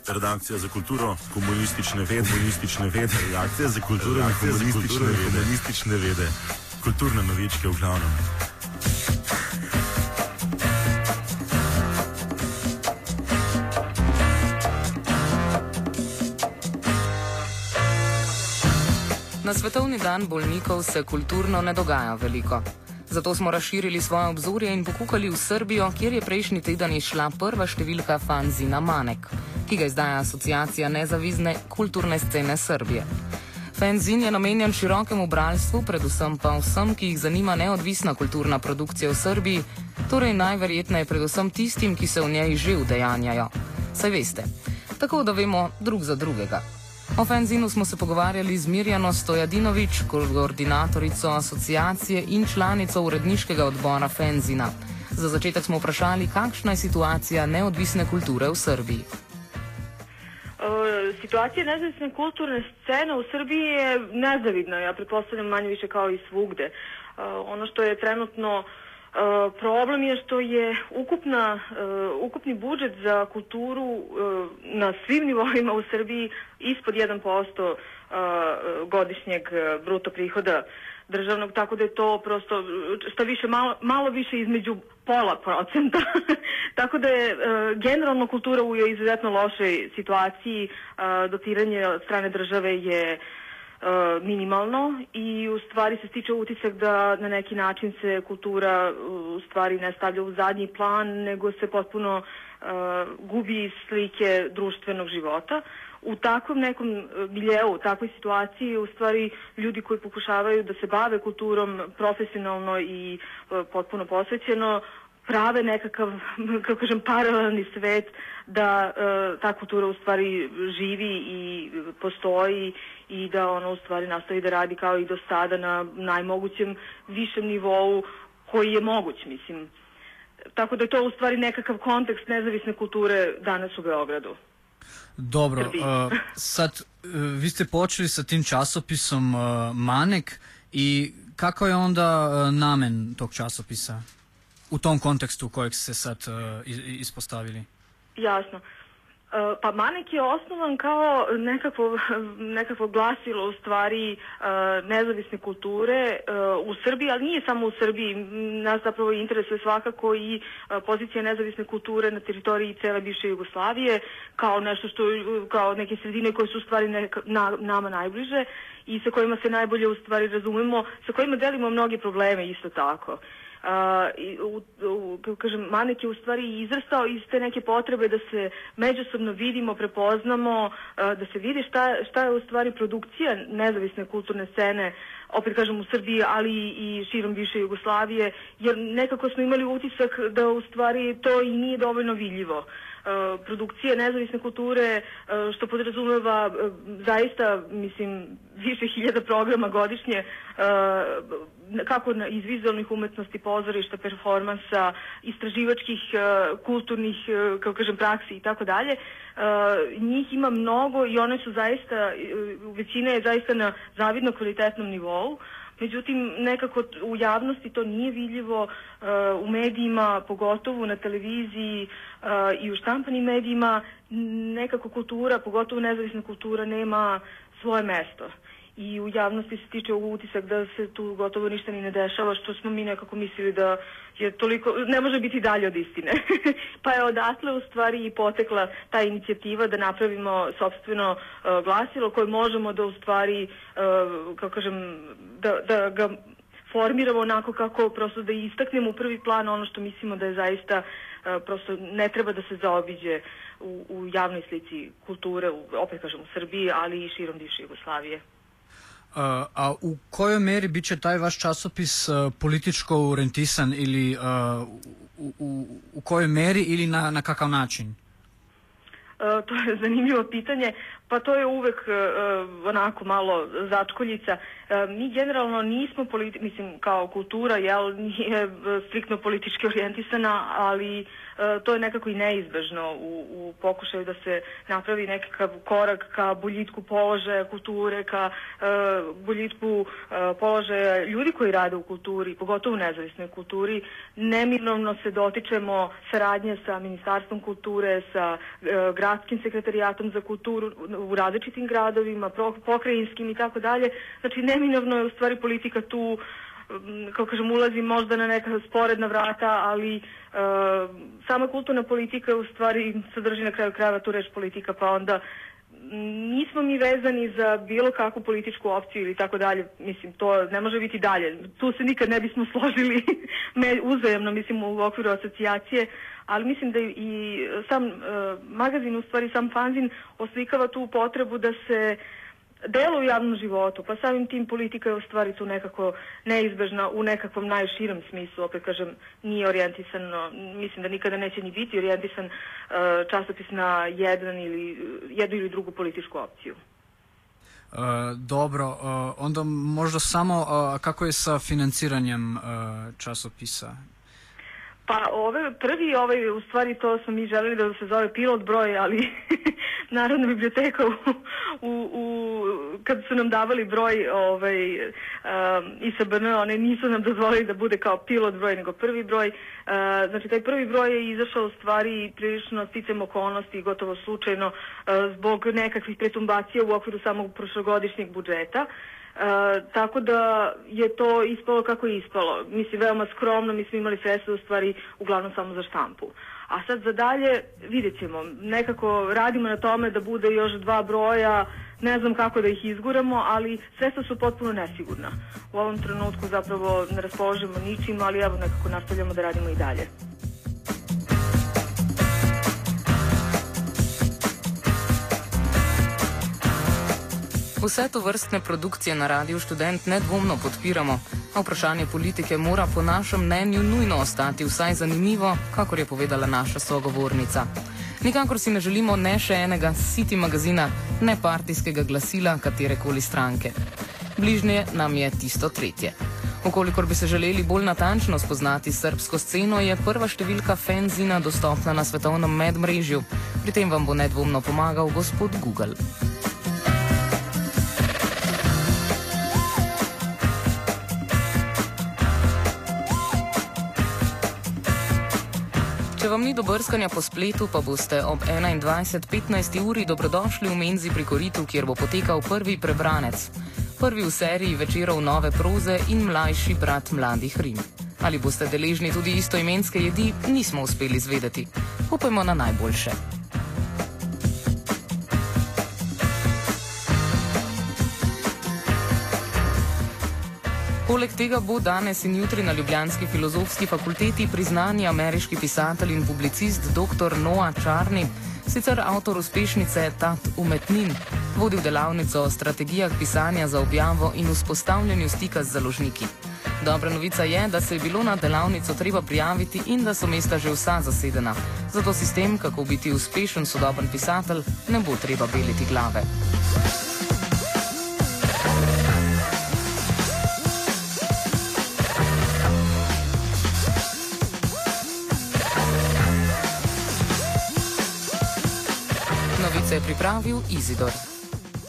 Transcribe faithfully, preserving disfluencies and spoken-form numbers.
Redakcija za kulturo, komunistične vede, komunistične vede, redakcija za kulturo, komunistične vede, komunistične vede, kulturne novičke v glavnem. Na svetovni dan bolnikov se kulturno ne dogaja veliko. Zato smo razširili svoje obzorje in pokukali v Srbijo, kjer je prejšnji teden izšla prva številka fanzina Manek, ki ga izdaja Asociacija nezavisne kulturne scene Srbije. Fanzin je namenjen širokemu bralstvu, predvsem pa vsem, ki jih zanima neodvisna kulturna produkcija v Srbiji, torej najverjetneje predvsem tistim, ki se v njej že udejanjajo. Saj veste, tako da vemo drug za drugega. O fanzinu smo se pogovarjali z Mirjano Stojadinović, koordinatorico asociacije in članico uredniškega odbora fanzina. Za začetek smo vprašali, kakšna je situacija neodvisne kulture v Srbiji. Situacija nezavisne kulturne scene u Srbiji je nezavidna, ja pretpostavljam manje više kao i svugde. Ono što je trenutno problem je što je ukupna, ukupni budžet za kulturu na svim nivoima u Srbiji ispod jedan posto godišnjeg bruto prihoda državnog, tako da je to prosto šta više, malo, malo više između pola procenta. Tako da je generalno kultura u izuzetno lošoj situaciji, dotiranje od strane države je minimalno i u stvari se stiče utisak da na neki način se kultura u stvari ne stavlja u zadnji plan, nego se potpuno uh, gubi iz slike društvenog života. U takvom nekom miljeu, u takvoj situaciji u stvari ljudi koji pokušavaju da se bave kulturom profesionalno i uh, potpuno posvećeno prave nekakav, kako kažem, paralelni svet da uh, ta kultura u stvari živi i postoji i da ona u stvari nastavi da radi kao i do sada na najmogućem višem nivou koji je moguć, mislim. Tako da je to u stvari nekakav kontekst nezavisne kulture danas u Beogradu. Dobro, uh, sad uh, vi ste počeli sa tim časopisom uh, Manek i kako je onda uh, namen tog časopisa u tom kontekstu kojeg ste sad uh, ispostavili? Jasno. Pa Manek je osnovan kao nekakvo, nekakvo glasilo u stvari nezavisne kulture u Srbiji, ali nije samo u Srbiji. Nas zapravo interesuje svakako i pozicija nezavisne kulture na teritoriji cele bivše Jugoslavije kao nešto što, kao neke sredine koje su u stvari neka, na, nama najbliže i sa kojima se najbolje u stvari razumemo, sa kojima delimo mnoge probleme isto tako. Uh, u, u, kažem, Manek je u stvari izrastao iz te neke potrebe da se međusobno vidimo, prepoznamo, uh, da se vidi šta, šta je u stvari produkcija nezavisne kulturne scene, opet kažem u Srbiji, ali i širom bivše Jugoslavije, jer nekako smo imali utisak da u stvari to i nije dovoljno vidljivo. Uh, produkcija nezavisne kulture, uh, što podrazumeva uh, zaista, mislim, više hiljada programa godišnje, uh, kako na, iz vizualnih umetnosti, pozorišta, performansa, istraživačkih, uh, kulturnih, uh, kako kažem, praksi i tako dalje. Njih ima mnogo i one su zaista, uh, većina je zaista na zavidno kvalitetnom nivou. Međutim, nekako u javnosti to nije vidljivo, uh, u medijima, pogotovo na televiziji uh, i u štampanim medijima, nekako kultura, pogotovo nezavisna kultura, nema svoje mesto. I u javnosti se tiče utisak da se tu gotovo ništa ni ne dešava, što smo mi nekako mislili da je toliko, ne može biti dalje od istine. Pa je odatle u stvari i potekla ta inicijativa da napravimo sopstveno uh, glasilo koje možemo da u stvari, uh, kako kažem, da, da ga formiramo onako kako prosto da istaknemo u prvi plan ono što mislimo da je zaista uh, prosto ne treba da se zaobiđe u, u javnoj slici kulture, u, opet kažem u Srbiji, ali i širom bivše Jugoslavije. Uh, a u kojoj meri bit će taj vaš časopis uh, političko orijentisan ili uh, u, u, u kojoj meri ili na, na kakav način? Uh, to je zanimljivo pitanje, pa to je uvek uh, onako malo začkoljica. Uh, mi generalno nismo, politi- mislim, kao kultura, jel, nije striktno politički orijentisana, ali to je nekako i neizbežno u, u pokušaju da se napravi nekakav korak ka boljitku položaja kulture, ka uh, boljitku uh, položaja ljudi koji rade u kulturi, pogotovo u nezavisnoj kulturi. Neminovno se dotičemo saradnje sa Ministarstvom kulture, sa uh, gradskim sekretarijatom za kulturu u različitim gradovima, pokrajinskim i tako dalje. Znači, neminovno je u stvari politika tu, kao kažem, ulazi možda na neka sporedna vrata, ali e, sama kulturna politika u stvari sadrži na kraju krajeva tu reč politika, pa onda nismo mi vezani za bilo kakvu političku opciju ili tako dalje. Mislim, to ne može biti dalje. Tu se nikad ne bismo složili uzajemno, mislim, u okviru asocijacije, ali mislim da i sam e, magazin, u stvari sam fanzin, oslikava tu potrebu da se delo u javnom životu, pa samim tim politika je u stvari tu nekako neizbežna u nekakvom najširem smislu. Opet kažem, nije orijentisano, mislim da nikada neće ni biti orijentisan uh, časopis na jedan ili, jednu ili drugu političku opciju. Uh, dobro, uh, onda možda samo uh, kako je sa financiranjem uh, časopisa? Pa ove, prvi, ovaj, u stvari to smo mi želeli da se zove pilot broj, ali Narodna biblioteka u, u, u, kad su nam davali broj ovaj, um, I S B N, one nisu nam dozvolili da bude kao pilot broj, nego prvi broj. Uh, znači, taj prvi broj je izašao u stvari prilično sticajem okolnosti, gotovo slučajno, uh, zbog nekakvih pretumbacija u okviru samog prošlogodišnjeg budžeta. Uh, tako da je to ispalo kako je ispalo. Mislim, veoma skromno, mi smo imali sredstva u stvari uglavnom samo za štampu. A sad za dalje vidjet ćemo. Nekako radimo na tome da bude još dva broja, ne znam kako da ih izguramo, ali sredstva su potpuno nesigurna. U ovom trenutku zapravo ne raspoložimo ničim, ali evo nekako nastavljamo da radimo i dalje. Vse to vrstne produkcije na Radiu Študent nedvomno podpiramo, a vprašanje politike mora po našem mnenju nujno ostati vsaj zanimivo, kakor je povedala naša sogovornica. Nikakor si ne želimo ne še enega City magazina, ne partijskega glasila katerekoli stranke. Bližnje nam je tisto tretje. Okolikor bi se želeli bolj natančno spoznati srbsko sceno, je prva številka fanzina dostopna na svetovnem medmrežju. Pri tem vam bo nedvomno pomagal gospod Google. Če vam ni do brskanja po spletu, pa boste ob enaindvajset petnajst uri dobrodošli v menzi pri koritu, kjer bo potekal prvi prebranec. Prvi v seriji večerov nove proze in mlajši brat mladih Rim. Ali boste deležni tudi istoimenske jedi, nismo uspeli zvedeti. Upajmo na najboljše. Poleg tega bo danes in jutri na ljubljanski filozofski fakulteti priznani ameriški pisatelj in publicist dr. Noah Charney, sicer avtor uspešnice Tat umetnin, vodil delavnico o strategijah pisanja za objavo in vzpostavljanju stika z založniki. Dobra novica je, da se je bilo na delavnico treba prijaviti in da so mesta že vsa zasedena. Zato si s tem, kako biti uspešen sodoben pisatelj, ne bo treba beliti glave. Novice je pripravil Izidor.